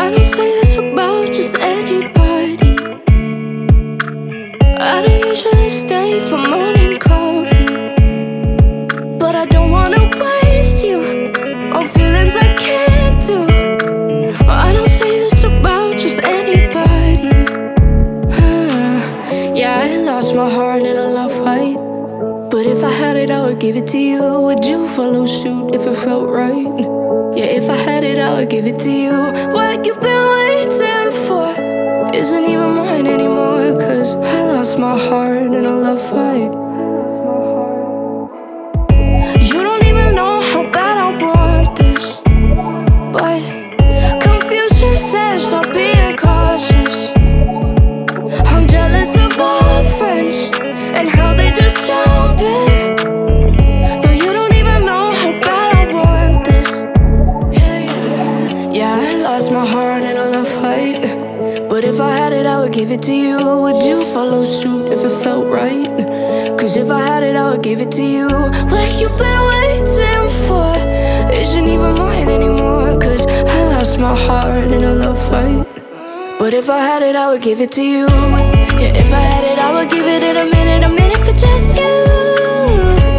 I don't say this about just anybody. I don't usually stay for morning coffee, but I don't wanna waste you on feelings I can't do. I don't say this about just anybody. Yeah, I lost my heart in a love fight, but if I had it, I would give it to you. Would you follow suit if it felt right? Yeah, if I had it, I would give it to you. What you've been waiting for isn't even mine anymore, 'cause I lost my heart in a love fight. You don't even know how bad I want this, but confusion says stop being cautious. I'm jealous of our friends and how they just jump in. No, you don't even know how bad I want this. Yeah, I lost my heart in a love fight, but if I had it, I would give it to you. Would you follow suit if it felt right? 'Cause if I had it, I would give it to you. What you've been waiting for isn't even mine anymore, 'cause I lost my heart in a love fight. But if I had it, I would give it to you. Yeah, if I had it, I would give it in a minute for just you.